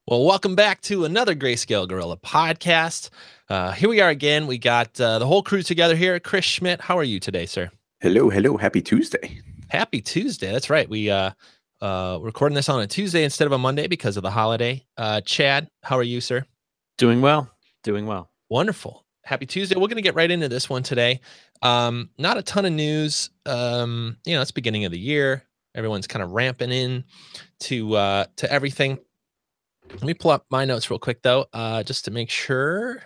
Well, welcome back to another Grayscale Gorilla podcast. Here we are again. We got the whole crew together here. Chris Schmidt, how are you today, sir? Hello. Happy Tuesday. Happy Tuesday. That's right. We recording this on a Tuesday instead of a Monday because of the holiday. Chad, how are you, sir? Doing well. Wonderful. Happy Tuesday. We're going to get right into this one today. Not a ton of news. It's beginning of the year. Everyone's kind of ramping in to everything. Let me pull up my notes real quick though, just to make sure.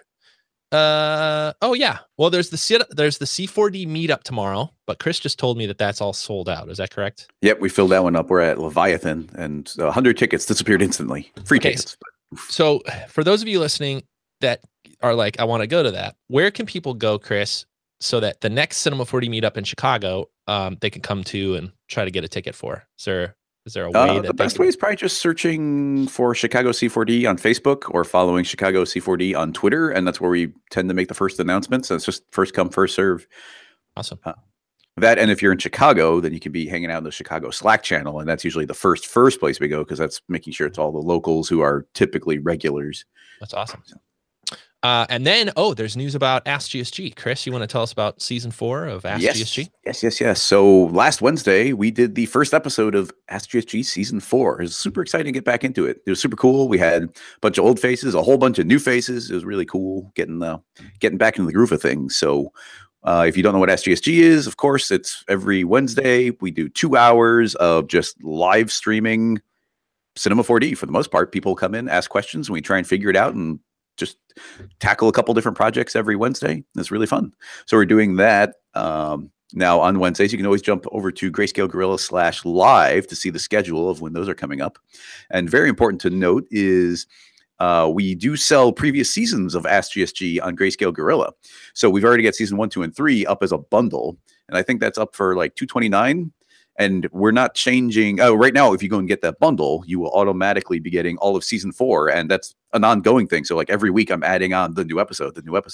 Oh yeah. Well, there's the C4D meetup tomorrow, but Chris just told me that that's all sold out. Is that correct? Yep, we filled that one up. We're at Leviathan, and 100 tickets disappeared instantly. Free tickets. So for those of you listening that are like, I want to go to that, where can people go, Chris, so that the next Cinema 4D meetup in Chicago, they can come to and try to get a ticket for? Is there a way the best way is probably just searching for Chicago C4D on Facebook or following Chicago C4D on Twitter, and that's where we tend to make the first announcements. So it's just first come, first serve. Awesome. That, and if you're in Chicago, then you can be hanging out in the Chicago Slack channel, and that's usually the first place we go because that's making sure it's all the locals who are typically regulars. That's awesome. And then, there's news about Ask GSG. Chris, you want to tell us about season 4 of Ask GSG? Yes. So last Wednesday, we did the first episode of Ask GSG season 4. It was super exciting to get back into it. It was super cool. We had a bunch of old faces, a whole bunch of new faces. It was really cool getting back into the groove of things. So if you don't know what Ask GSG is, of course, it's every Wednesday. We do 2 hours of just live streaming Cinema 4D. For the most part, people come in, ask questions, and we try and figure it out and just tackle a couple different projects every Wednesday. It's really fun. So we're doing that now on Wednesdays. You can always jump over to Grayscale Gorilla /live to see the schedule of when those are coming up. And very important to note is we do sell previous seasons of Ask GSG on Grayscale Gorilla. So we've already got season 1, 2, and 3 up as a bundle. And I think that's up for like $229. And we're not changing. Right now, if you go and get that bundle, you will automatically be getting all of season 4. And that's an ongoing thing. So like every week I'm adding on the new episode.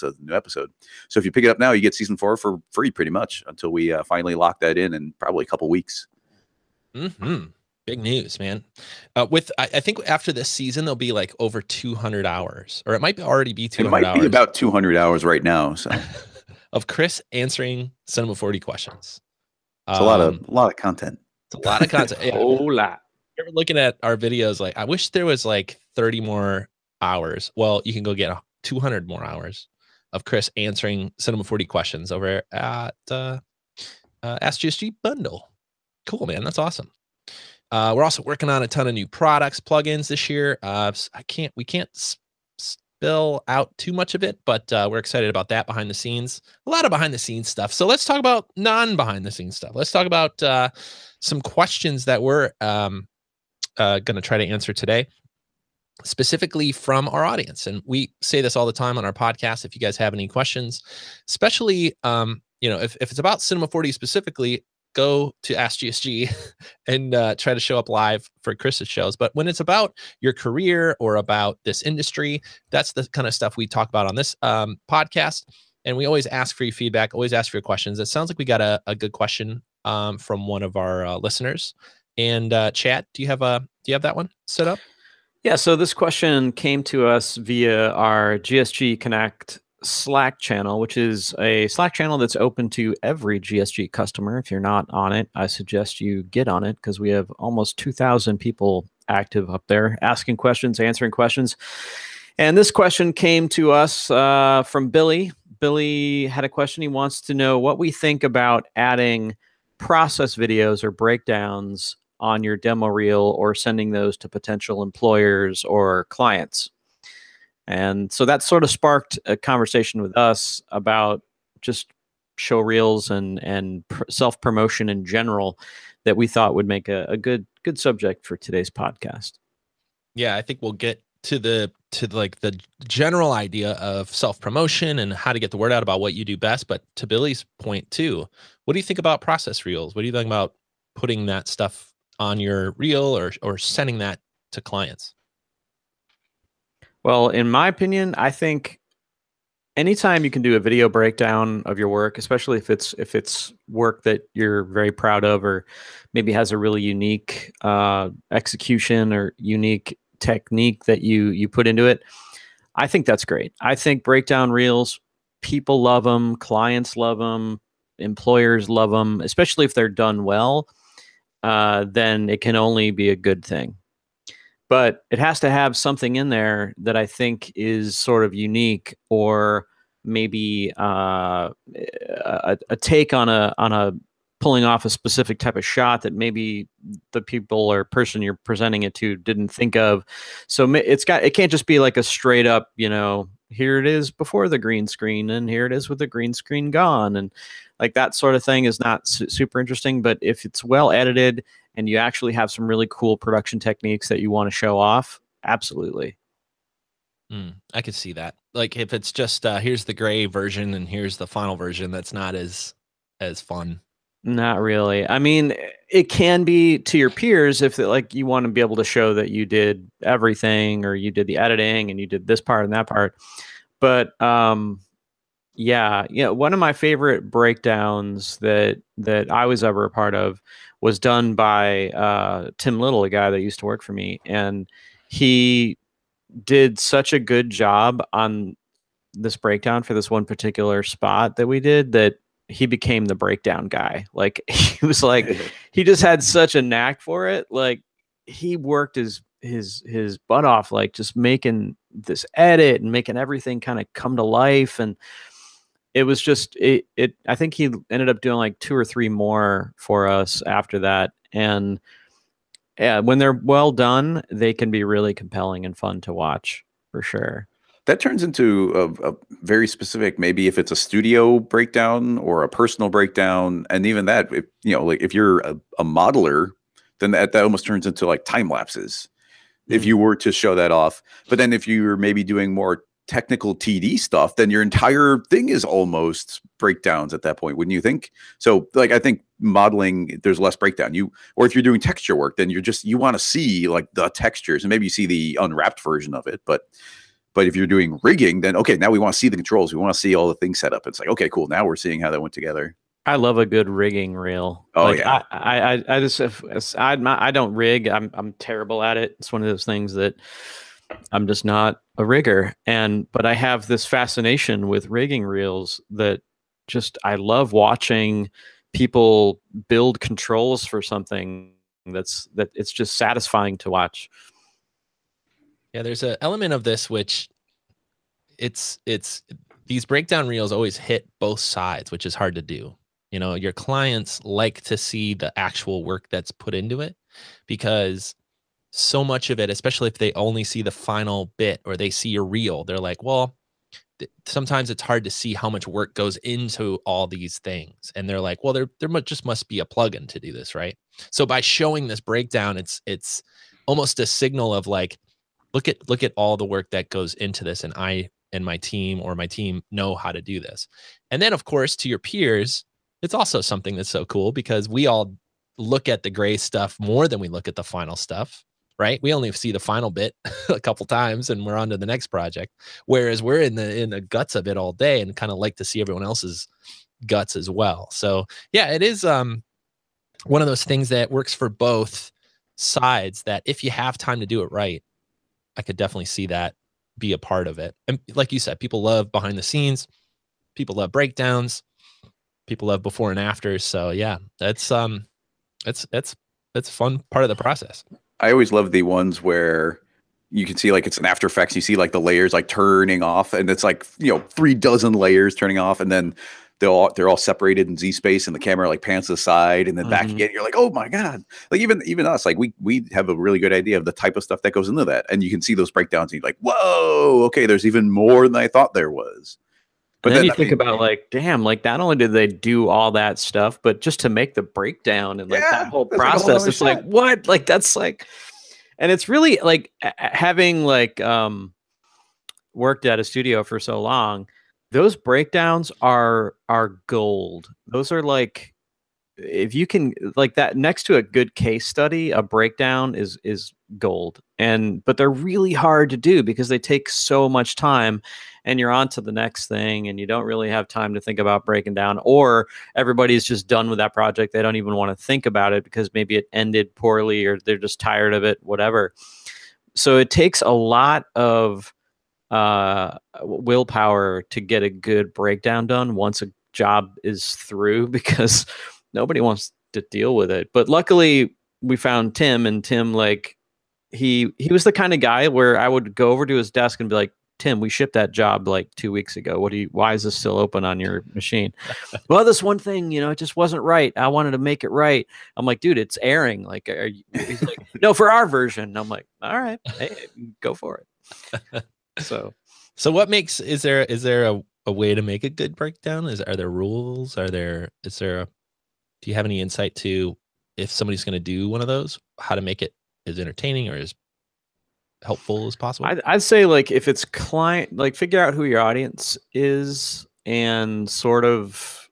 So if you pick it up now, you get season 4 for free pretty much until we finally lock that in probably a couple weeks. Mm-hmm. Big news, man. I think after this season, there'll be like over 200 hours, or it might already be 200 hours. It might be about 200 hours right now. So of Chris answering Cinema 4D questions. It's a lot of content. It's a lot of content. A whole lot. You're looking at our videos, like, I wish there was like 30 more hours. Well, you can go get 200 more hours of Chris answering Cinema 4D questions over at Ask GSG bundle. Cool, man. That's awesome. We're also working on a ton of new products, plugins this year. We can't spill out too much of it, but we're excited about that behind the scenes. A lot of behind the scenes stuff. So let's talk about non-behind the scenes stuff. Let's talk about some questions that we're going to try to answer today, specifically from our audience. And we say this all the time on our podcast. If you guys have any questions, especially if it's about Cinema 4D specifically, go to Ask GSG and try to show up live for Chris's shows. But when it's about your career or about this industry, that's the kind of stuff we talk about on this podcast. And we always ask for your feedback, always ask for your questions. It sounds like we got a good question from one of our listeners. And Chad, do you have that one set up? Yeah. So this question came to us via our GSG Connect Slack channel, which is a Slack channel that's open to every GSG customer. If you're not on it, I suggest you get on it because we have almost 2,000 people active up there asking questions, answering questions. And this question came to us from Billy. Billy had a question. He wants to know what we think about adding process videos or breakdowns on your demo reel or sending those to potential employers or clients. And so that sort of sparked a conversation with us about just show reels and self-promotion in general that we thought would make a good subject for today's podcast. Yeah, I think we'll get to the general idea of self-promotion and how to get the word out about what you do best. But to Billy's point too, what do you think about process reels? What do you think about putting that stuff on your reel or sending that to clients? Well, in my opinion, I think anytime you can do a video breakdown of your work, especially if it's work that you're very proud of or maybe has a really unique execution or unique technique that you put into it. I think that's great. I think breakdown reels, people love them, clients love them, employers love them, especially if they're done well. Then it can only be a good thing. But it has to have something in there that I think is sort of unique, or maybe a take on a pulling off a specific type of shot that maybe the people or person you're presenting it to didn't think of. So it can't just be like a straight up, here it is before the green screen and here it is with the green screen gone, and like that sort of thing is not super interesting. But if it's well edited and you actually have some really cool production techniques that you want to show off, absolutely. I could see that. Like if it's just here's the gray version and here's the final version, that's not as fun. Not really. I mean, it can be to your peers if like you want to be able to show that you did everything, or you did the editing and you did this part and that part. But yeah, one of my favorite breakdowns that I was ever a part of was done by Tim Little, a guy that used to work for me, and he did such a good job on this breakdown for this one particular spot that we did that he became the breakdown guy. Like he was like, he just had such a knack for it. Like he worked his butt off, like just making this edit and making everything kind of come to life. And it was just, I think he ended up doing like 2 or 3 more for us after that. And yeah, when they're well done, they can be really compelling and fun to watch for sure. That turns into a very specific, maybe if it's a studio breakdown or a personal breakdown, and even that, if, like if you're a modeler, then that almost turns into like time lapses. If you were to show that off, but then if you're maybe doing more technical TD stuff, then your entire thing is almost breakdowns at that point, wouldn't you think? So like, I think modeling, there's less breakdown. Or if you're doing texture work, then you want to see like the textures, and maybe you see the unwrapped version of it, but if you're doing rigging, then okay, now we want to see the controls. We want to see all the things set up. It's like, okay, cool. Now we're seeing how that went together. I love a good rigging reel. Oh like, yeah. I just I don't rig. I'm terrible at it. It's one of those things that I'm just not a rigger. But I have this fascination with rigging reels that just I love watching people build controls for something that it's just satisfying to watch. Yeah, there's an element of this which it's these breakdown reels always hit both sides, which is hard to do. Your clients like to see the actual work that's put into it, because so much of it, especially if they only see the final bit or they see your reel, they're like, well, sometimes it's hard to see how much work goes into all these things. And they're like, well, there just must be a plugin to do this, right? So by showing this breakdown, it's almost a signal of like, look at all the work that goes into this, and I and my team know how to do this. And then of course, to your peers, it's also something that's so cool because we all look at the gray stuff more than we look at the final stuff, right? We only see the final bit a couple times and we're on to the next project. Whereas we're in the guts of it all day and kind of like to see everyone else's guts as well. So yeah, it is one of those things that works for both sides, that if you have time to do it right, I could definitely see that be a part of it. And like you said, people love behind the scenes, people love breakdowns, people love before and after. So yeah, that's a fun part of the process. I always love the ones where you can see like it's an After Effects. You see like the layers like turning off, and it's like 3 dozen layers turning off, and then they're all separated in Z space, and the camera like pans to the side and then back again. You're like, oh my god! Like even us, like we have a really good idea of the type of stuff that goes into that, and you can see those breakdowns, and you're like, whoa, okay, there's even more than I thought there was. But then you think about like, damn, like not only did they do all that stuff, but just to make the breakdown and like that whole process, it's like, what? Like that's like, and it's really like having like worked at a studio for so long, those breakdowns are gold. Those are like, if you can like that next to a good case study, a breakdown is gold. But they're really hard to do because they take so much time, and you're on to the next thing, and you don't really have time to think about breaking down, or everybody's just done with that project. They don't even want to think about it because maybe it ended poorly or they're just tired of it, whatever. So it takes a lot of willpower to get a good breakdown done once a job is through, because nobody wants to deal with it. But luckily we found Tim, and Tim, like, he was the kind of guy where I would go over to his desk and be like, Tim, we shipped that job like 2 weeks ago. Why is this still open on your machine? Well, this one thing, it just wasn't right. I wanted to make it right. I'm like, dude, it's airing. Like, he's like, no, for our version. I'm like, all right, hey, go for it. So what makes, is there a way to make a good breakdown? Are there rules? Do you have any insight to, if somebody's going to do one of those, how to make it as entertaining or as helpful as possible? I'd say, like, if it's client, like, figure out who your audience is and sort of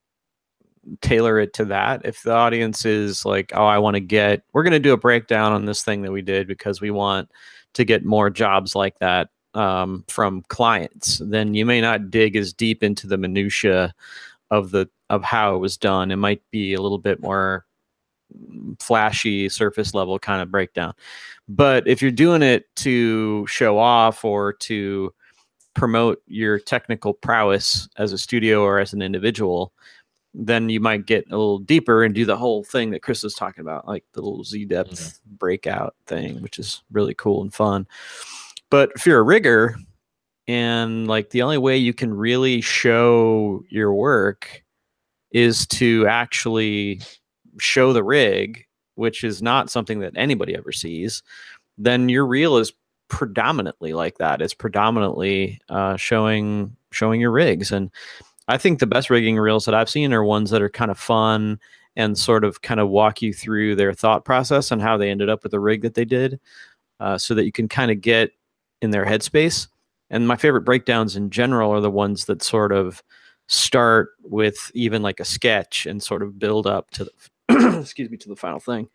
tailor it to that. If the audience is like, oh, we're going to do a breakdown on this thing that we did because we want to get more jobs like that from clients, then you may not dig as deep into the minutia of how it was done. It might be a little bit more flashy, surface level kind of breakdown. But if you're doing it to show off or to promote your technical prowess as a studio or as an individual, then you might get a little deeper and do the whole thing that Chris was talking about, like the little Z-depth breakout thing, which is really cool and fun. But if you're a rigger, and like the only way you can really show your work is to actually show the rig, which is not something that anybody ever sees, then your reel is predominantly like that. It's predominantly showing your rigs. And I think the best rigging reels that I've seen are ones that are kind of fun and sort of kind of walk you through their thought process and how they ended up with the rig that they did, so that you can kind of get in their headspace. And my favorite breakdowns in general are the ones that sort of start with even like a sketch and sort of build up to the to the final thing.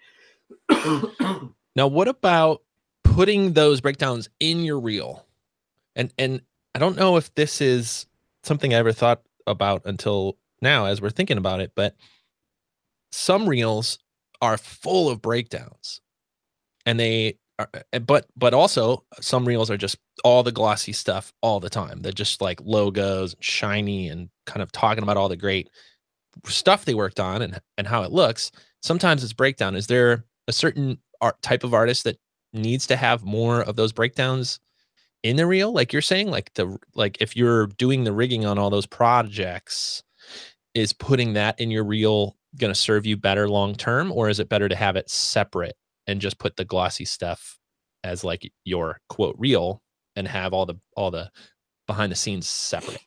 Now, what about putting those breakdowns in your reel? And I don't know if this is something I ever thought about until now as we're thinking about it, but some reels are full of breakdowns, and but also some reels are just all the glossy stuff all the time. They're just like logos, shiny, and kind of talking about all the great stuff they worked on and how it looks. Sometimes it's breakdown. Is there a certain type of artist that needs to have more of those breakdowns in the reel, like you're saying? Like if you're doing the rigging on all those projects, is putting that in your reel going to serve you better long term, or is it better to have it separate and just put the glossy stuff as like your quote reel and have all the behind the scenes separate?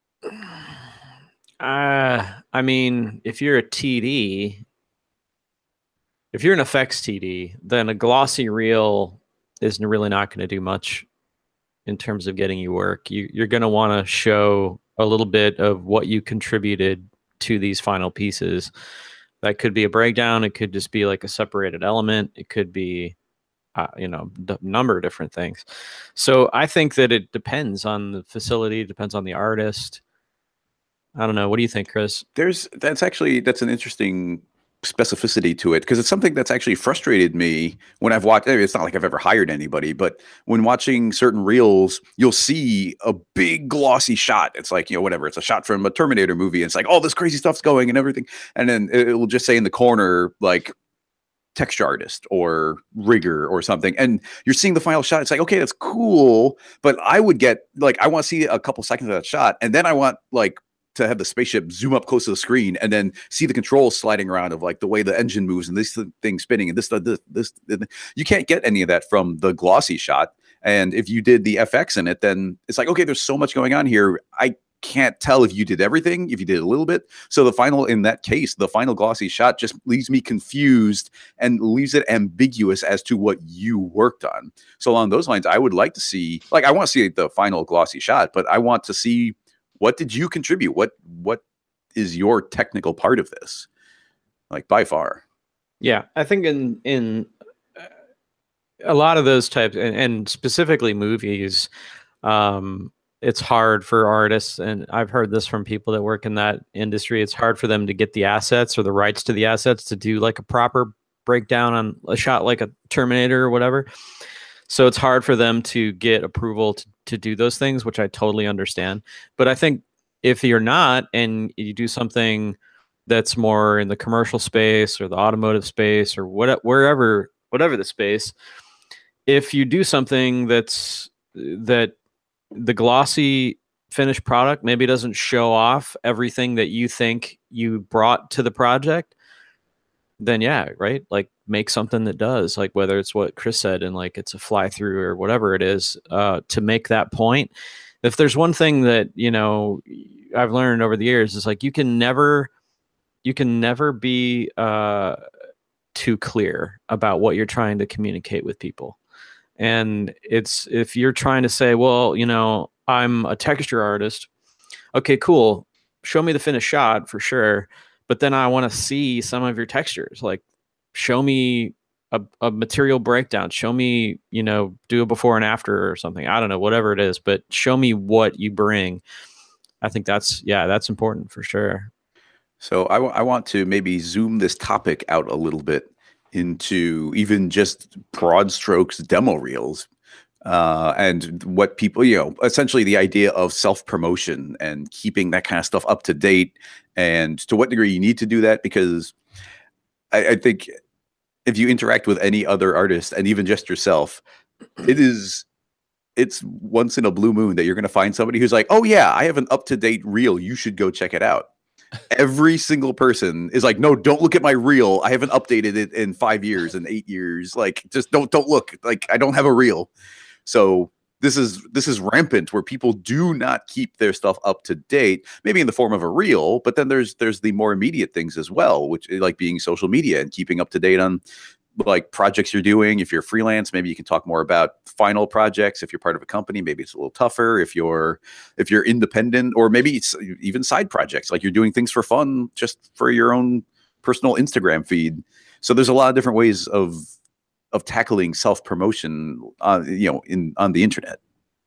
I mean, if you're a TD, if you're an effects TD, then a glossy reel is really not going to do much in terms of getting you work. You're going to want to show a little bit of what you contributed to these final pieces. That could be a breakdown. It could just be like a separated element. It could be, a number of different things. So I think that it depends on the facility. It depends on the artist. I don't know. What do you think, Chris? That's an interesting specificity to it, because it's something that's actually frustrated me when I've watched. It's not like I've ever hired anybody, but when watching certain reels, you'll see a big glossy shot. It's like, whatever. It's a shot from a Terminator movie. And it's like all this crazy stuff's going and everything. And then it will just say in the corner, like, texture artist or rigger or something, and you're seeing the final shot. It's like, okay, that's cool, but I would get like, I want to see a couple seconds of that shot, and then I want like to have the spaceship zoom up close to the screen and then see the controls sliding around of like the way the engine moves and this thing spinning and this. You can't get any of that from the glossy shot. And if you did the FX in it, then it's like, okay, there's so much going on here. I can't tell if you did everything, if you did a little bit. So in that case, the final glossy shot just leaves me confused and leaves it ambiguous as to what you worked on. So along those lines, I would like to see, like, I want to see the final glossy shot, but I want to see, what did you contribute? What is your technical part of this? Like, by far. Yeah, I think in a lot of those types, and specifically movies, it's hard for artists, and I've heard this from people that work in that industry. It's hard for them to get the assets or the rights to the assets to do like a proper breakdown on a shot like a Terminator or whatever. So it's hard for them to get approval to do those things, which I totally understand. But I think if you're not, and you do something that's more in the commercial space or the automotive space or whatever the space, if you do something that the glossy finished product maybe doesn't show off everything that you think you brought to the project, then yeah, right? Like make something that does, like whether it's what Chris said and like it's a fly through or whatever it is, to make that point. If there's one thing that, you know, I've learned over the years is like you can never be too clear about what you're trying to communicate with people. And it's, if you're trying to say, well, you know, I'm a texture artist. Okay, cool. Show me the finished shot for sure. But then I want to see some of your textures. Like show me a material breakdown. Show me, you know, do a before and after or something. I don't know, whatever it is, but show me what you bring. I think that's important for sure. So I want to maybe zoom this topic out a little bit into even just broad strokes demo reels, and what people, you know, essentially the idea of self-promotion and keeping that kind of stuff up to date, and to what degree you need to do that, because I think if you interact with any other artist and even just yourself, it's once in a blue moon that you're going to find somebody who's like, oh yeah, I have an up-to-date reel, you should go check it out. Every single person is like, no, don't look at my reel. I haven't updated it in 5 years and 8 years. Like, just don't look. Like, I don't have a reel. So this is rampant, where people do not keep their stuff up to date, maybe in the form of a reel, but then there's the more immediate things as well, which like being social media and keeping up to date on like projects you're doing. If you're freelance, maybe you can talk more about final projects. If you're part of a company, maybe it's a little tougher. If you're independent, or maybe it's even side projects, like you're doing things for fun, just for your own personal Instagram feed. So there's a lot of different ways of tackling self-promotion on the internet.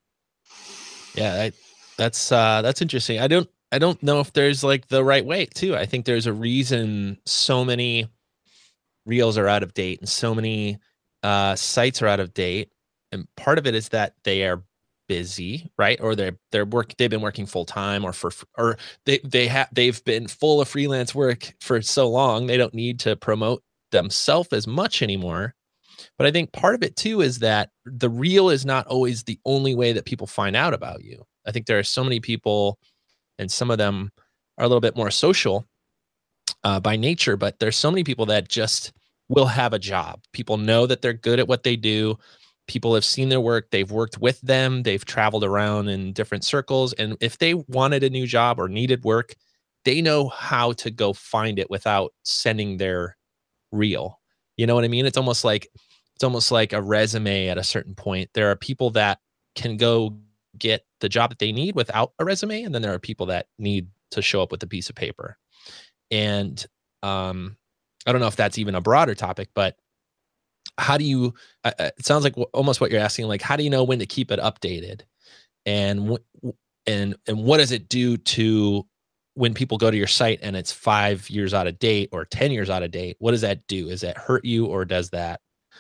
Yeah, that's interesting. I don't know if there's like the right way too. I think there's a reason so many reels are out of date and so many sites are out of date, and part of it is that they are busy, right? Or they've been working full time, or they've been full of freelance work for so long they don't need to promote themselves as much anymore. But I think part of it too is that the reel is not always the only way that people find out about you. I think there are so many people, and some of them are a little bit more social by nature, but there's so many people that just will have a job. People know that they're good at what they do. People have seen their work. They've worked with them. They've traveled around in different circles. And if they wanted a new job or needed work, they know how to go find it without sending their reel. You know what I mean? It's almost like a resume at a certain point. There are people that can go get the job that they need without a resume. And then there are people that need to show up with a piece of paper. And I don't know if that's even a broader topic, but how do you, it sounds like almost what you're asking, like, how do you know when to keep it updated? And what does it do to when people go to your site and it's 5 years out of date or 10 years out of date? What does that do? Does that hurt you, or does that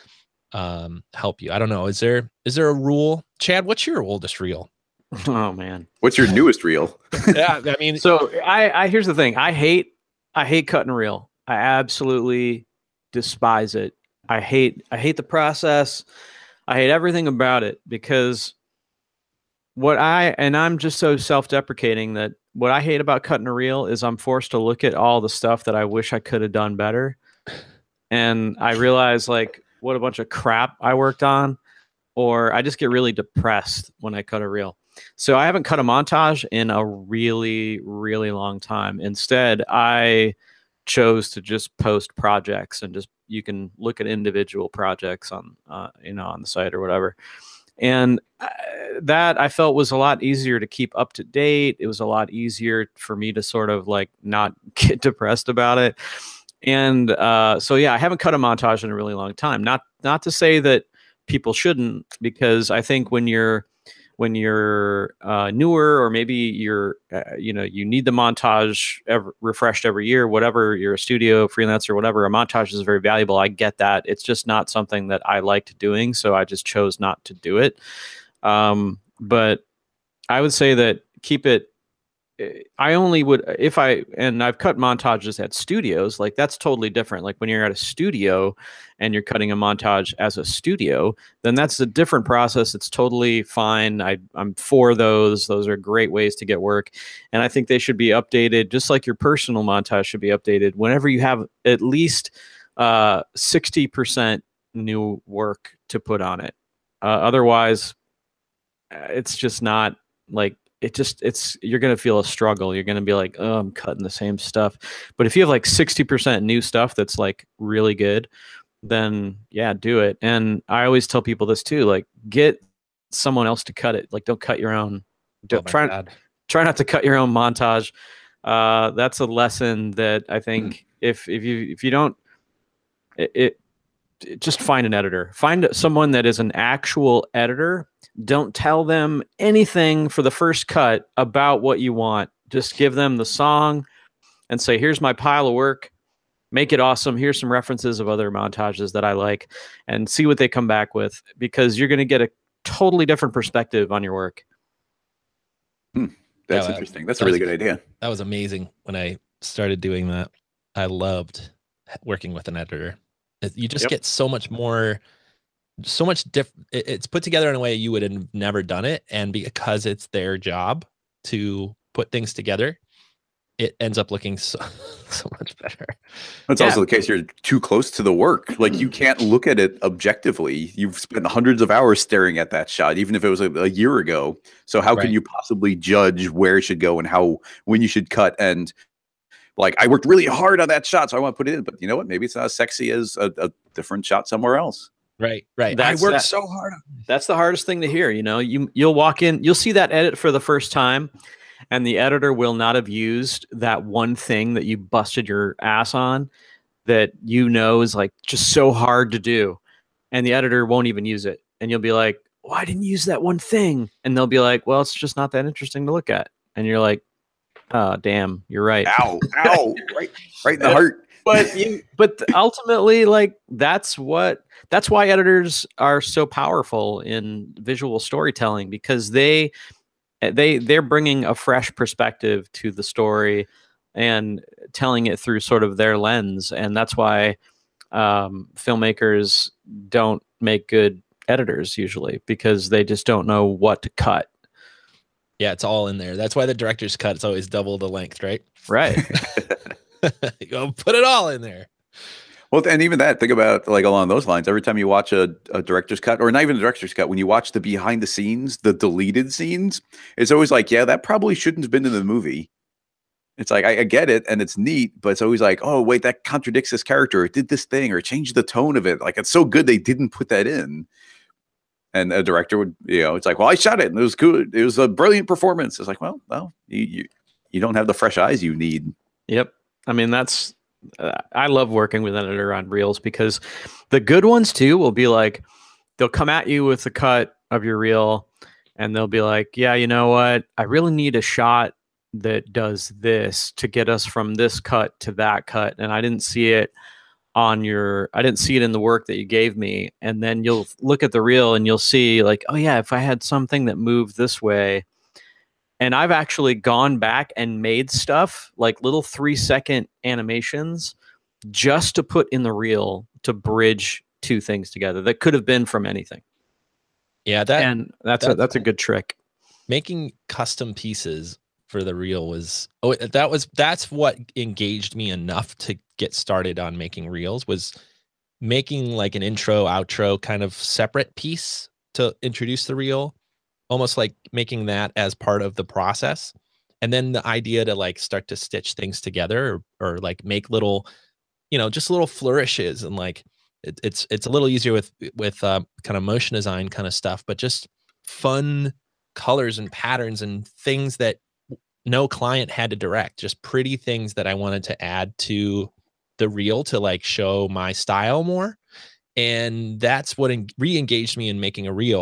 help you? I don't know. Is there a rule? Chad, what's your oldest reel? Oh man. What's your newest reel? Yeah, I mean, so I here's the thing. I hate cut and reel. I absolutely despise it. I hate the process. I hate everything about it, because I'm just so self-deprecating that what I hate about cutting a reel is I'm forced to look at all the stuff that I wish I could have done better. And I realize like what a bunch of crap I worked on, or I just get really depressed when I cut a reel. So I haven't cut a montage in a really, really long time. Instead, I chose to just post projects, and just, you can look at individual projects on, on the site or whatever. And that I felt was a lot easier to keep up to date. It was a lot easier for me to sort of like not get depressed about it. And so, yeah, I haven't cut a montage in a really long time. Not to say that people shouldn't, because I think when you're when you're newer, or maybe you're you need the montage refreshed every year, whatever, you're a studio freelancer, whatever, a montage is very valuable. I get that. It's just not something that I liked doing, so I just chose not to do it. But I would say that keep it. I only would and I've cut montages at studios, like that's totally different. Like when you're at a studio and you're cutting a montage as a studio, then that's a different process. It's totally fine. I'm for those. Those are great ways to get work. And I think they should be updated, just like your personal montage should be updated whenever you have at least 60% new work to put on it. Otherwise, it's just not like, you're going to feel a struggle. You're going to be like, oh, I'm cutting the same stuff. But if you have like 60% new stuff that's like really good, then yeah, do it. And I always tell people this too, like get someone else to cut it. Like don't cut your own. Try not to cut your own montage. That's a lesson that I think if you don't, just find an editor. Find someone that is an actual editor. Don't tell them anything for the first cut about what you want. Just give them the song and say, here's my pile of work. Make it awesome. Here's some references of other montages that I like, and see what they come back with, because you're going to get a totally different perspective on your work. That's interesting. That's a really good idea. That was amazing when I started doing that. I loved working with an editor. You just get so much more, so much different. It's put together in a way you would have never done it. And because it's their job to put things together, it ends up looking so much better. That's also the case. You're too close to the work. Like you can't look at it objectively. You've spent hundreds of hours staring at that shot, even if it was a year ago. So how can you possibly judge where it should go and when you should cut? And like, I worked really hard on that shot, so I want to put it in. But you know what? Maybe it's not as sexy as a different shot somewhere else. Right. I worked so hard. That's the hardest thing to hear. You know, you'll walk in, you'll see that edit for the first time, and the editor will not have used that one thing that you busted your ass on that is like just so hard to do. And the editor won't even use it. And you'll be like, well, I didn't use that one thing. And they'll be like, well, it's just not that interesting to look at. And you're like, oh, damn, you're right. Ow, right in the heart. But ultimately, like that's why editors are so powerful in visual storytelling, because they're bringing a fresh perspective to the story and telling it through sort of their lens. And that's why filmmakers don't make good editors usually, because they just don't know what to cut. Yeah, it's all in there. That's why the director's cut is always double the length, right? Right. Go put it all in there. Well, and even that, think about like along those lines. Every time you watch a director's cut, or not even a director's cut, when you watch the behind the scenes, the deleted scenes, it's always like, yeah, that probably shouldn't have been in the movie. It's like, I get it, and it's neat, but it's always like, oh, wait, that contradicts this character. It did this thing, or changed the tone of it. Like, it's so good they didn't put that in. And a director would, it's like, well, I shot it and it was good. It was a brilliant performance. It's like, well, you don't have the fresh eyes you need. Yep. I mean, that's, I love working with an editor on reels, because the good ones too will be like, they'll come at you with the cut of your reel and they'll be like, yeah, you know what? I really need a shot that does this to get us from this cut to that cut. And I didn't see it I didn't see it in the work that you gave me. And then you'll look at the reel and you'll see like, oh yeah, if I had something that moved this way. And I've actually gone back and made stuff like little 3-second animations just to put in the reel to bridge two things together that could have been from anything. Yeah, that's a good trick. Making custom pieces for the reel that's what engaged me enough to get started on making reels, was making like an intro, outro kind of separate piece to introduce the reel, almost like making that as part of the process. And then the idea to like start to stitch things together or like make little, just little flourishes, and like it's a little easier with kind of motion design kind of stuff, but just fun colors and patterns and things that no client had to direct, just pretty things that I wanted to add to the reel to like show my style more. And that's what re-engaged me in making a reel.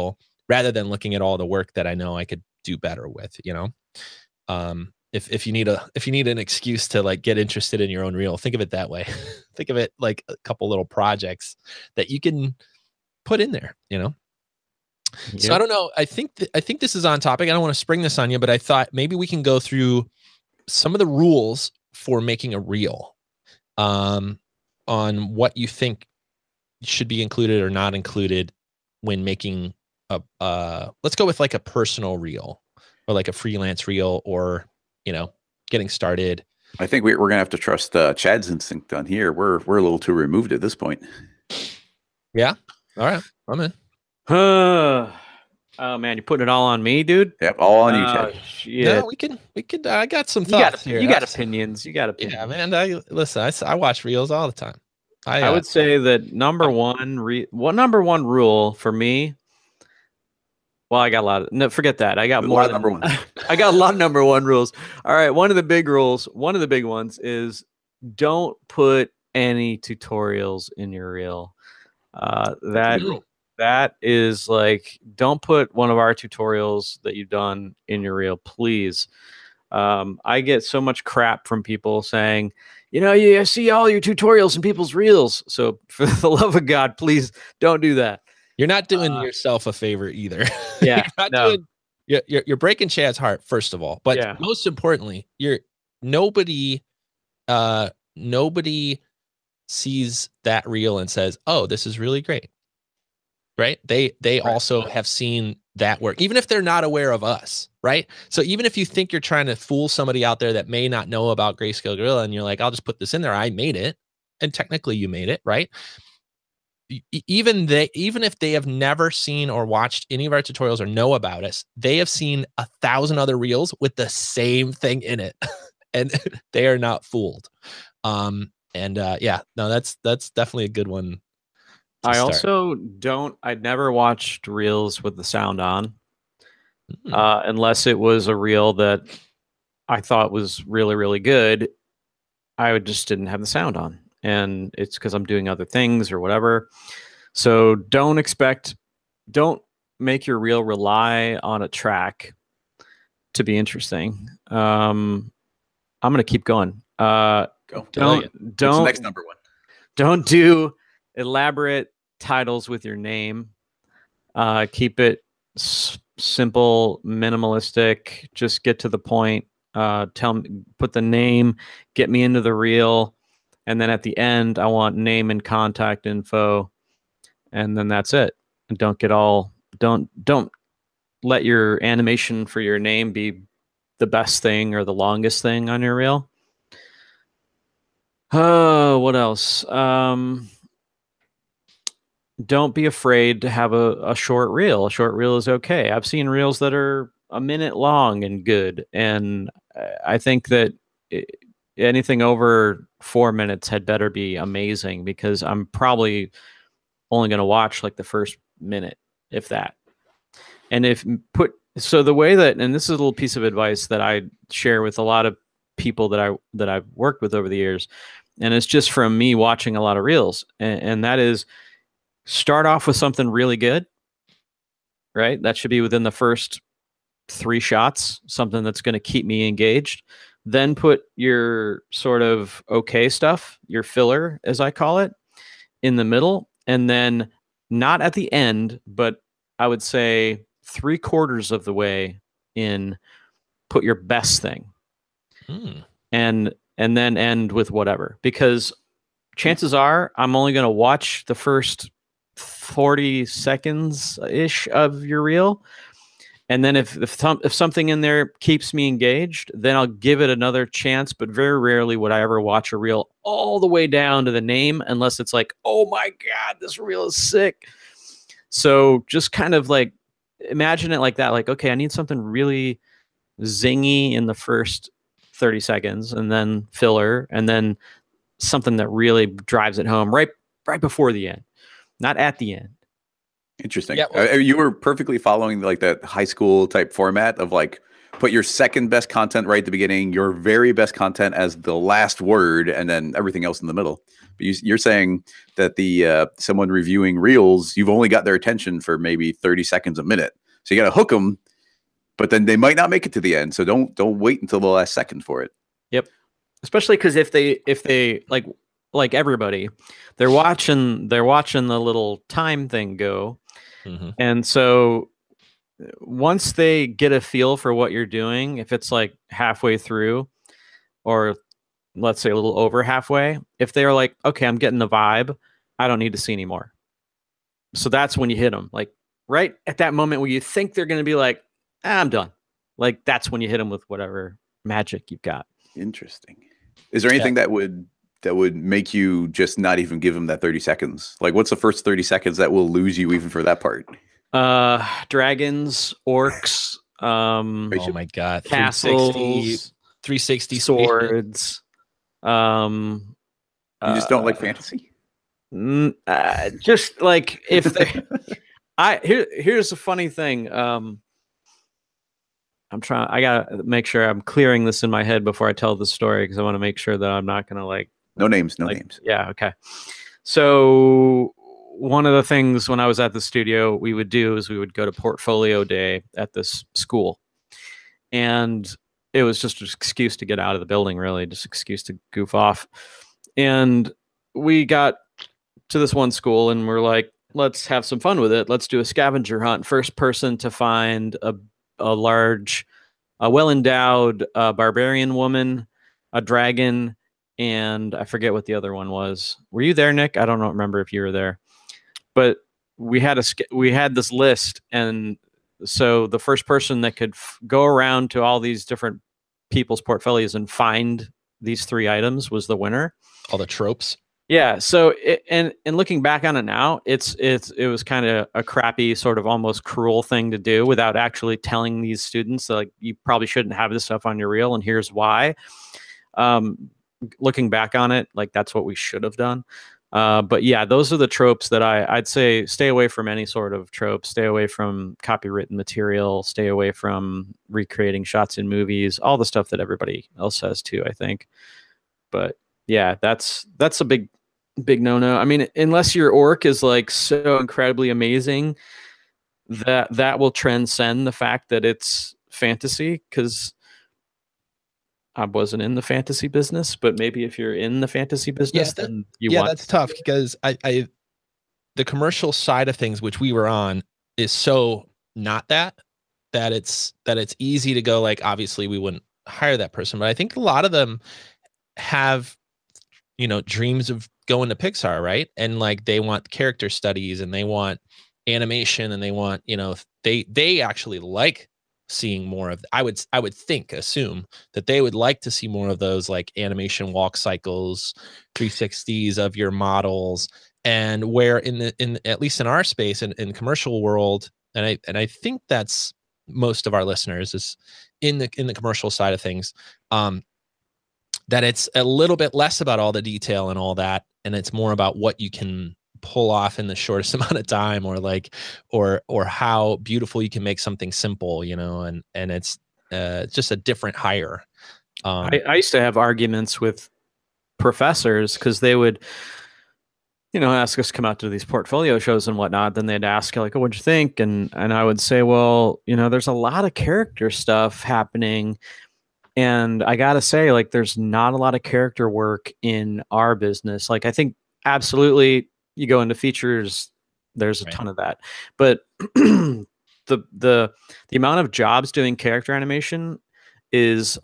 rather than looking at all the work that I know I could do better with, if you need an excuse to like get interested in your own reel, think of it that way. Think of it like a couple little projects that you can put in there, So I don't know. I think this is on topic. I don't want to spring this on you, but I thought maybe we can go through some of the rules for making a reel, on what you think should be included or not included when making let's go with like a personal reel or like a freelance reel, or getting started. I think we're gonna have to trust Chad's instinct on here. We're a little too removed at this point. Yeah. All right. I'm in. Oh man, you're putting it all on me, dude. Yep, all on you, Chad. Shit. No, we could. I got some thoughts here. You got opinions. Yeah, man. Listen. I watch reels all the time. I would say that number one rule for me. Well, I got a lot of, no, forget that. I got more than number one. I got a lot of number one rules. All right. One of the big ones is don't put any tutorials in your reel. That is like, don't put one of our tutorials that you've done in your reel, please. I get so much crap from people saying, you see all your tutorials in people's reels. So for the love of God, please don't do that. You're not doing yourself a favor either. Yeah, you're breaking Chad's heart, first of all. But most importantly, nobody sees that reel and says, "Oh, this is really great." Right? They also have seen that work, even if they're not aware of us. Right? So even if you think you're trying to fool somebody out there that may not know about Grayscale Gorilla, and you're like, "I'll just put this in there. I made it," and technically you made it, right? Even if they have never seen or watched any of our tutorials or know about us, they have seen 1,000 other reels with the same thing in it, and they are not fooled. That's definitely a good one. I never watched reels with the sound on, unless it was a reel that I thought was really, really good. I just didn't have the sound on. And it's because I'm doing other things or whatever. So don't make your reel rely on a track to be interesting. I'm going to keep going. Go. What's the next number one? Don't do elaborate titles with your name. Keep it simple, minimalistic. Just get to the point. Put the name, get me into the reel. And then at the end, I want name and contact info, and then that's it. And don't let your animation for your name be the best thing or the longest thing on your reel. What else? Don't be afraid to have a short reel. A short reel is okay. I've seen reels that are a minute long and good, and I think that anything over 4 minutes had better be amazing, because I'm probably only going to watch like the first minute, if that. And so the way that, and this is a little piece of advice that I share with a lot of people that I've worked with over the years, and it's just from me watching a lot of reels, and that is, start off with something really good, right? That should be within the first 3 shots, something that's going to keep me engaged. Then put your sort of okay stuff, your filler, as I call it, in the middle. And then not at the end, but I would say 3/4 of the way in, put your best thing. And then end with whatever. Because chances are I'm only going to watch the first 40 seconds-ish of your reel. And then if something in there keeps me engaged, then I'll give it another chance. But very rarely would I ever watch a reel all the way down to the name, unless it's like, oh my God, this reel is sick. So just kind of like imagine it like that. Like, okay, I need something really zingy in the first 30 seconds, and then filler, and then something that really drives it home right before the end, not at the end. Interesting. Yeah, well, you were perfectly following like that high school type format of like put your second best content right at the beginning, your very best content as the last word, and then everything else in the middle. But you're saying that the someone reviewing reels, you've only got their attention for maybe 30 seconds a minute. So you got to hook them, but then they might not make it to the end. So don't wait until the last second for it. Yep. Especially because if they like everybody, they're watching the little time thing go. Mm-hmm. And so once they get a feel for what you're doing, if it's like halfway through or let's say a little over halfway, if they're like, okay, I'm getting the vibe, I don't need to see anymore. So that's when you hit them. Like right at that moment where you think they're going to be like, I'm done. Like that's when you hit them with whatever magic you've got. Interesting. Is there anything that would make you just not even give them that 30 seconds? Like what's the first 30 seconds that will lose you even for that part? Dragons, orcs, oh my god, castles, 360 swords. You just don't like fantasy? Just like if they here's the funny thing. I gotta make sure I'm clearing this in my head before I tell the story because I want to make sure that I'm not gonna like no names. Yeah, okay. So one of the things when I was at the studio we would do is we would go to portfolio day at this school. And it was just an excuse to get out of the building, really, just an excuse to goof off. And we got to this one school and we're like, let's have some fun with it. Let's do a scavenger hunt. First person to find a large, well-endowed barbarian woman, a dragon, and I forget what the other one was. Were you there, Nick? I don't remember if you were there. But we had this list, and so the first person that could go around to all these different people's portfolios and find these 3 items was the winner. All the tropes. Yeah. So and looking back on it now, it was kind of a crappy, sort of almost cruel thing to do without actually telling these students like you probably shouldn't have this stuff on your reel, and here's why. Looking back on it, like that's what we should have done. But yeah, those are the tropes that I'd say stay away from any sort of trope, stay away from copywritten material, stay away from recreating shots in movies, all the stuff that everybody else says too, I think. But yeah, that's a big no-no. I mean, unless your orc is like so incredibly amazing that will transcend the fact that it's fantasy, because I wasn't in the fantasy business, but maybe if you're in the fantasy business, then that's tough because I the commercial side of things, which we were on, is so not that it's easy to go like, obviously we wouldn't hire that person, but I think a lot of them have, dreams of going to Pixar, right? And like they want character studies and they want animation and they want, they actually like seeing more of, I would assume that they would like to see more of those like animation walk cycles, 360s of your models. And where in at least in our space and in commercial world, and I think that's most of our listeners is in the commercial side of things, that it's a little bit less about all the detail and all that, and it's more about what you can pull off in the shortest amount of time, or like, or how beautiful you can make something simple, and it's just a different hire. I used to have arguments with professors because they would, ask us to come out to these portfolio shows and whatnot. Then they'd ask like, "Oh, what'd you think?" And I would say, "Well, there's a lot of character stuff happening." And I got to say, like, there's not a lot of character work in our business. Like, I think absolutely you go into features, there's a ton of that. But the amount of jobs doing character animation is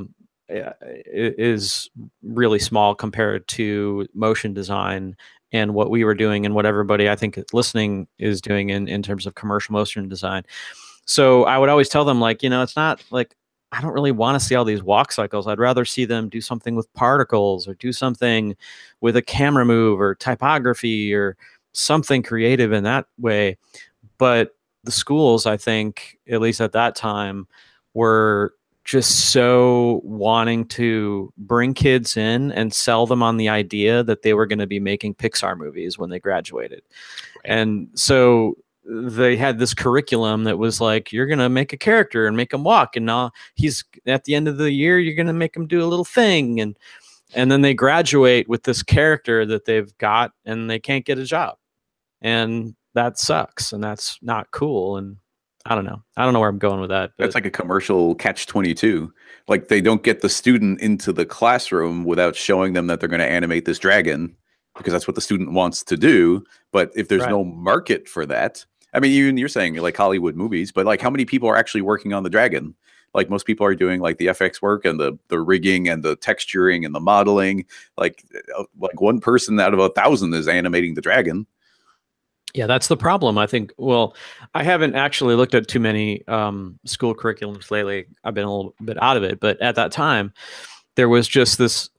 really small compared to motion design and what we were doing and what everybody I think listening is doing in terms of commercial motion design. So I would always tell them, like, it's not like, I don't really want to see all these walk cycles. I'd rather see them do something with particles or do something with a camera move or typography or something creative in that way. But the schools, I think, at least at that time, were just so wanting to bring kids in and sell them on the idea that they were going to be making Pixar movies when they graduated. Right. And so they had this curriculum that was like, you're going to make a character and make him walk. And now he's at the end of the year, you're going to make him do a little thing. And then they graduate with this character that they've got and they can't get a job. And that sucks. And that's not cool. And I don't know where I'm going with that. That's like a commercial catch-22. Like they don't get the student into the classroom without showing them that they're going to animate this dragon because that's what the student wants to do. But if there's no market for that, I mean, you're saying like Hollywood movies, but like how many people are actually working on the dragon? Like most people are doing like the FX work and the rigging and the texturing and the modeling. Like one person out of 1,000 is animating the dragon. Yeah, that's the problem. I think, well, I haven't actually looked at too many school curriculums lately. I've been a little bit out of it, but at that time there was just this